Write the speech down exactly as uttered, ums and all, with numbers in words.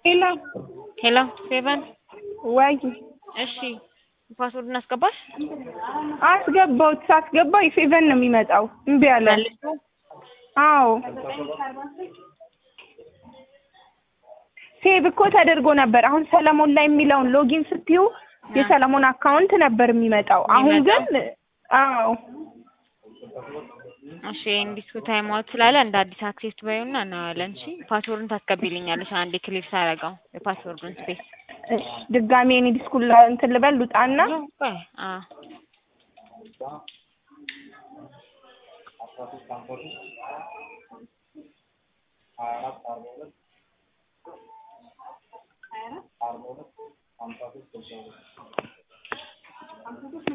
ሄሎ ሄሎ ሴቨን ወይ እሺ ፓስወርድ እናስገባሽ አስገባሁት ሳስገባው ሴቨን ነው የሚመጣው እምቢ አለ መልሶ አዎ ሴቭ እኮ ተደርጎ ነበር አሁን ሰለሞን ላይ የሚለውን ሎጊን ስትዩ የሰለሞን አካውንት ነበር የሚመጣው አሁን ግን አዎ እሺ እንዲሱ ታይም አውት ስላለ እንደ አዲስ አክሴስ ባይውና እናዋለን እሺ ፓስወርድን ታስገቢልኛለሽ አንዴ ክሊር ሳረጋው የፓስወርዱን ስፔስ እሺ ድጋሜ እኔ ዲስኩል እንትን ልበል ልውጣና አ